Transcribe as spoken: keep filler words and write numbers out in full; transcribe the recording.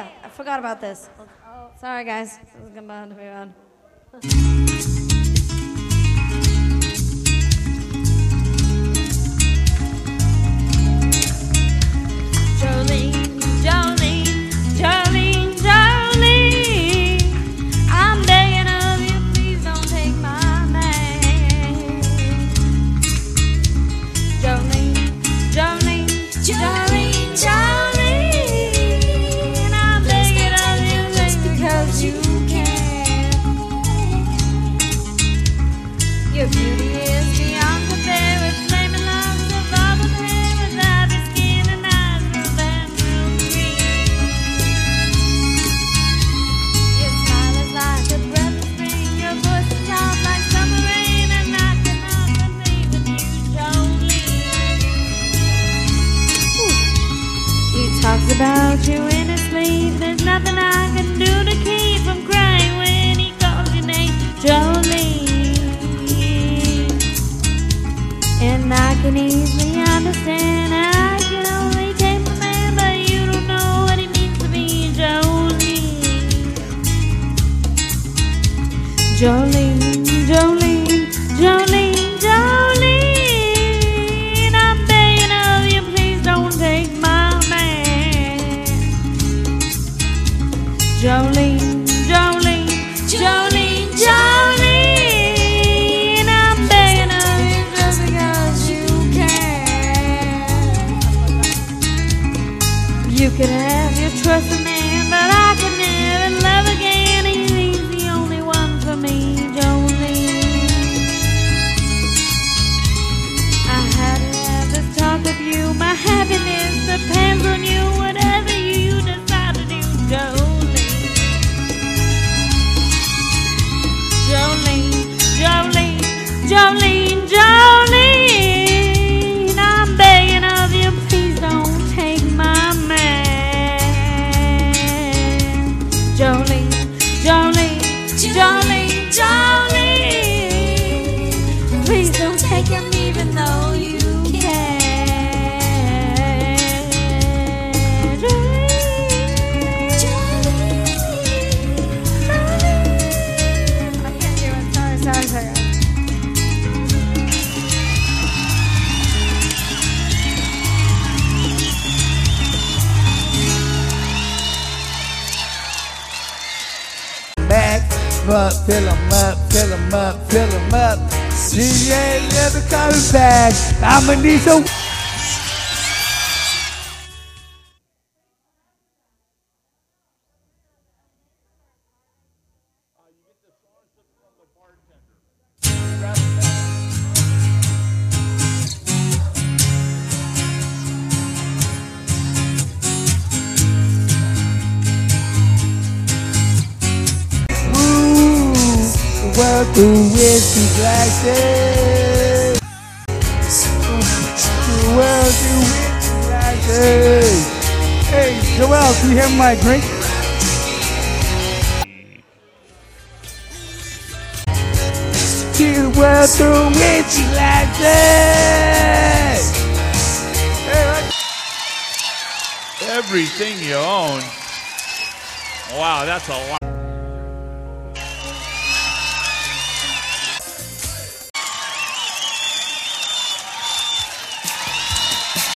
yeah. I forgot about this. Oh, sorry, guys. This is about to be on. Jolene, Jolene, Jolene, Jolene, I'm begging of you, please don't take my man. Jolene, Jolene, Jolene, Jolene, I'm begging of you, just because you can. Your beauty is beyond compare with flaming locks of auburn hair, with ivory skin and eyes of emerald green. Your smile is like a breath of spring, your voice is soft like summer rain, and I cannot compete with you, Jolene. He talks about you in his sleep. There's nothing I can do to keep from crying when he calls your name, Jolene. And I can easily understand I can only take my man, but you don't know what it means to me, Jolene. Jolene, Jolene, Jolene, Jolene, I'm begging of you, please don't take my man. Jolene, Jolene, Jolene, Jolene, I'm begging of you just because you can. You can have your trust in man, but I can never love again. He's the only one for me, Jolene. I had to have this talk with you. My happiness depends on you. Whatever you decide to do, Jolene. Jolene, Jolene, Jolene, Jolene, I'm begging of you, please don't take my man. Jolene, Jolene, Jolene, Jolene, please don't take him even though you can. Jolene, Jolene, Jolene. I can't do it. Sorry, sorry, sorry. Back up, fill 'em up, fill 'em up, fill 'em up. She ain't never coming back. I'ma need some. World through whiskey glasses. The world through whiskey glasses. Hey, Joel, can you have my drink? See the world through whiskey glasses. Everything you own. Wow, that's a lot.